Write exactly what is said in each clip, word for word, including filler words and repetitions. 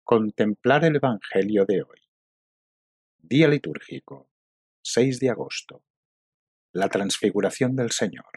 Contemplar el Evangelio de hoy. Día litúrgico, seis de agosto. La transfiguración del Señor.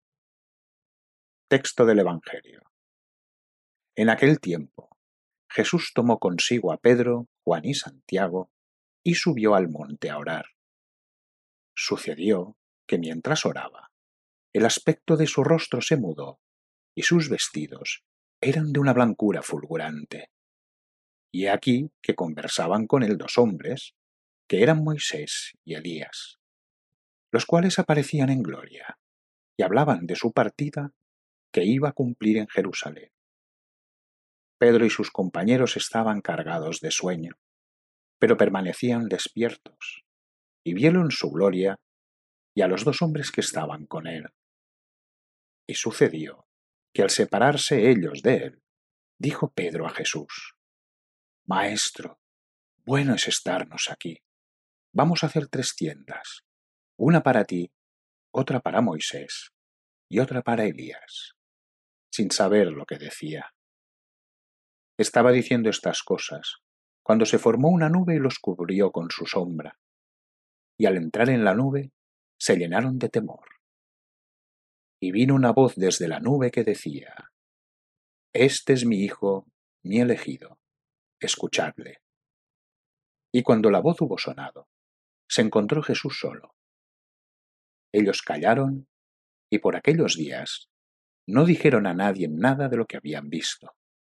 Texto del Evangelio. En aquel tiempo, Jesús tomó consigo a Pedro, Juan y Santiago y subió al monte a orar. Sucedió que mientras oraba, el aspecto de su rostro se mudó y sus vestidos eran de una blancura fulgurante. Y he aquí que conversaban con él dos hombres, que eran Moisés y Elías, los cuales aparecían en gloria, y hablaban de su partida que iba a cumplir en Jerusalén. Pedro y sus compañeros estaban cargados de sueño, pero permanecían despiertos, y vieron su gloria y a los dos hombres que estaban con él. Y sucedió que al separarse ellos de él, dijo Pedro a Jesús: Maestro, bueno es estarnos aquí. Vamos a hacer tres tiendas, una para ti, otra para Moisés y otra para Elías, sin saber lo que decía. Estaba diciendo estas cosas cuando se formó una nube y los cubrió con su sombra, y al entrar en la nube se llenaron de temor. Y vino una voz desde la nube que decía: Este es mi Hijo, mi elegido, escuchadle. Y cuando la voz hubo sonado, se encontró Jesús solo. Ellos callaron y por aquellos días no dijeron a nadie nada de lo que habían visto.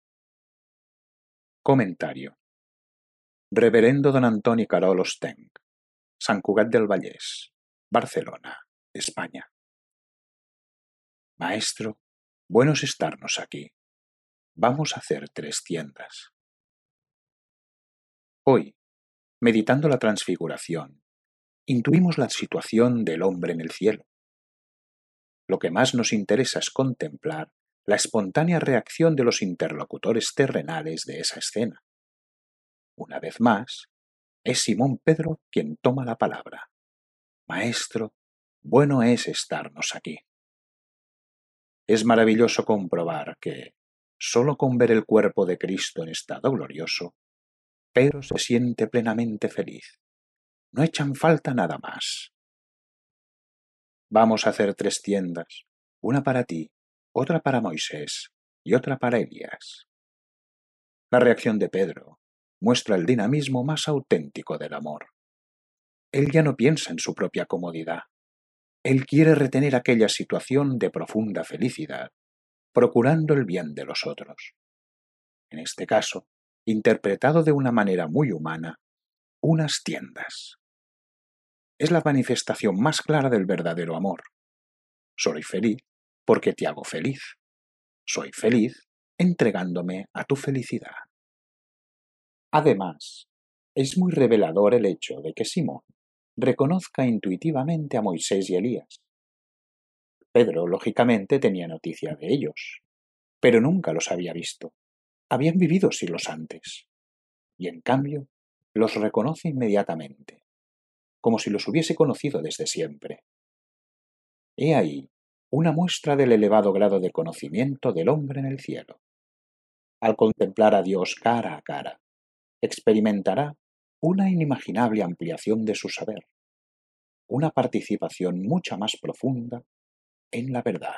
Comentario. Reverendo don Antoni Carol Ostenc, Sant Cugat del Vallès, Barcelona, España. Maestro, bueno es estarnos aquí. Vamos a hacer tres tiendas. Hoy, meditando la transfiguración, intuimos la situación del hombre en el cielo. Lo que más nos interesa es contemplar la espontánea reacción de los interlocutores terrenales de esa escena. Una vez más, es Simón Pedro quien toma la palabra. Maestro, bueno es estarnos aquí. Es maravilloso comprobar que, solo con ver el cuerpo de Cristo en estado glorioso, Pedro se siente plenamente feliz. No echan falta nada más. Vamos a hacer tres tiendas, una para ti, otra para Moisés y otra para Elías. La reacción de Pedro muestra el dinamismo más auténtico del amor. Él ya no piensa en su propia comodidad. Él quiere retener aquella situación de profunda felicidad, procurando el bien de los otros. En este caso, interpretado de una manera muy humana, unas tiendas. Es la manifestación más clara del verdadero amor. Soy feliz porque te hago feliz. Soy feliz entregándome a tu felicidad. Además, es muy revelador el hecho de que Simón reconozca intuitivamente a Moisés y Elías. Pedro, lógicamente, tenía noticia de ellos, pero nunca los había visto. Habían vivido siglos antes, y en cambio los reconoce inmediatamente, como si los hubiese conocido desde siempre. He ahí una muestra del elevado grado de conocimiento del hombre en el cielo. Al contemplar a Dios cara a cara, experimentará una inimaginable ampliación de su saber, una participación mucha más profunda en la verdad.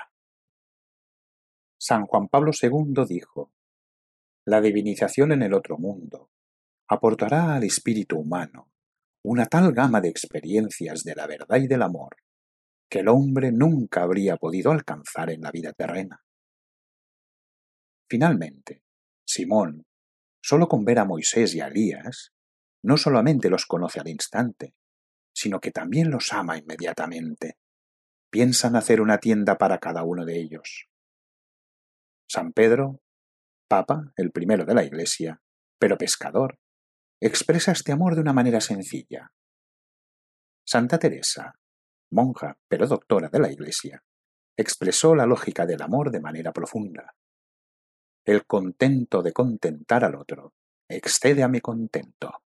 San Juan Pablo segundo dijo: la divinización en el otro mundo aportará al espíritu humano una tal gama de experiencias de la verdad y del amor que el hombre nunca habría podido alcanzar en la vida terrena. Finalmente, Simón, solo con ver a Moisés y a Elías, no solamente los conoce al instante, sino que también los ama inmediatamente. Piensan hacer una tienda para cada uno de ellos. San Pedro, Papa, el primero de la Iglesia, pero pescador, expresa este amor de una manera sencilla. Santa Teresa, monja pero doctora de la Iglesia, expresó la lógica del amor de manera profunda. El contento de contentar al otro excede a mi contento.